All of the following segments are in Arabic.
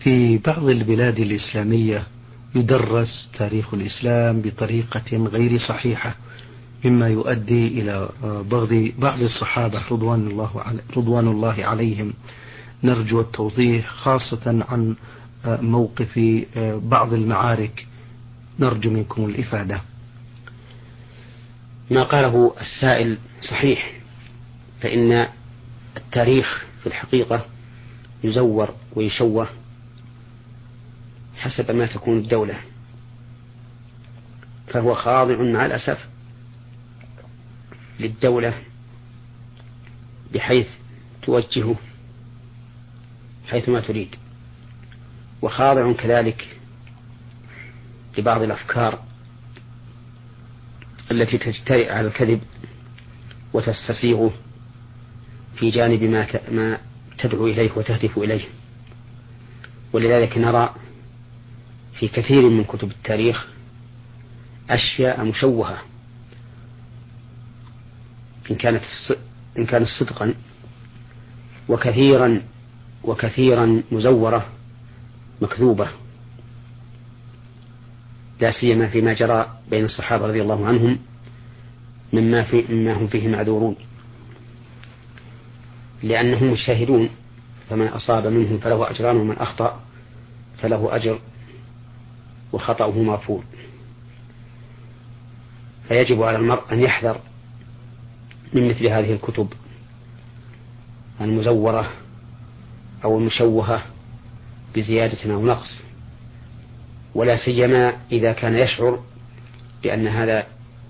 في بعض البلاد الإسلامية يدرس تاريخ الإسلام بطريقة غير صحيحة، مما يؤدي إلى بغض بعض الصحابة رضوان الله عليهم. نرجو التوضيح خاصة عن موقف بعض المعارك، نرجو منكم الإفادة. ما قاله السائل صحيح، فإن التاريخ في الحقيقة يزور ويشوه حسب ما تكون الدولة، فهو خاضع مع الأسف للدولة بحيث توجهه حيثما تريد، وخاضع كذلك لبعض الأفكار التي تجترئ على الكذب وتستسيغه في جانب ما تدعو إليه وتهدف إليه. ولذلك نرى في كثير من كتب التاريخ أشياء مشوهة إن كانت صدقا، وكثيرا مزورة مكذوبة، لا سيما فيما جرى بين الصحابة رضي الله عنهم مما هم فيه معذورون، لأنهم مشاهدون، فمن أصاب منهم فله أجران ومن أخطأ فله أجر وخطأه مغفور. فيجب على المرء أن يحذر من مثل هذه الكتب المزورة أو المشوهة بزيادة أو نقص، ولا سيما إذا كان يشعر بأن هذا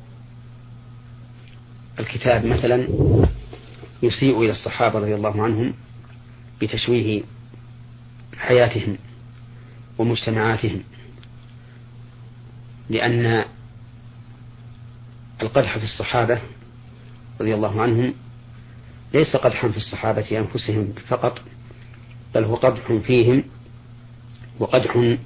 الكتاب مثلا يسيء إلى الصحابة رضي الله عنهم بتشويه حياتهم ومجتمعاتهم، لأن القدح في الصحابة رضي الله عنهم ليس قدحا في الصحابة أنفسهم فقط، بل هو قدح فيهم، وقدح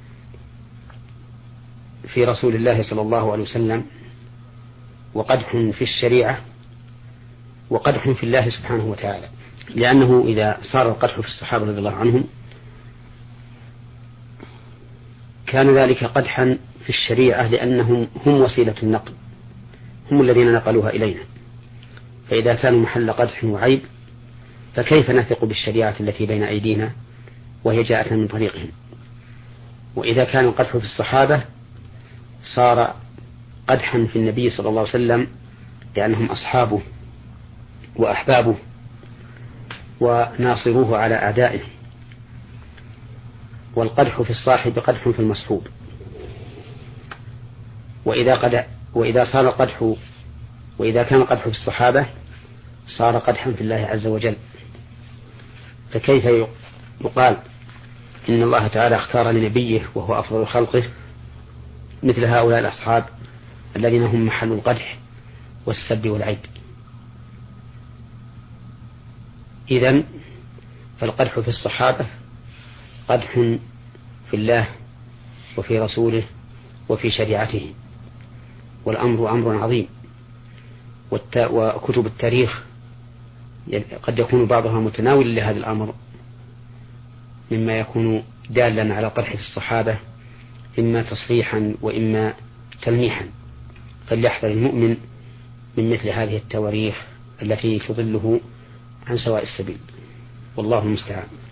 في رسول الله صلى الله عليه وسلم، وقدح في الشريعة، وقدح في الله سبحانه وتعالى. لأنه إذا صار القدح في الصحابة رضي الله عنهم كان ذلك قدحا في الشريعة، لأنهم هم وسيلة النقل، هم الذين نقلوها إلينا، فإذا كانوا محل قدح وعيب فكيف نثق بالشريعة التي بين أيدينا وهي جاءت من طريقهم؟ وإذا كان القدح في الصحابة صار قدحا في النبي صلى الله عليه وسلم، لأنهم أصحابه وأحبابه وناصروه على أعدائه. والقدح في الصاحب قدح في المصحوب، وإذا كان القدح في الصحابة صار قدحا في الله عز وجل. فكيف يقال إن الله تعالى اختار لنبيه وهو أفضل خلقه مثل هؤلاء الأصحاب الذين هم محل القدح والسب والعيب؟ إذن فالقدح في الصحابة قدح في الله وفي رسوله وفي شريعته، والأمر أمر عظيم. وكتب التاريخ قد يكون بعضها متناول لهذا الأمر، مما يكون دالا على قدح في الصحابة إما تصريحا وإما تلميحا. فليحذر المؤمن من مثل هذه التواريخ التي تضله عن سواء السبيل، والله المستعان.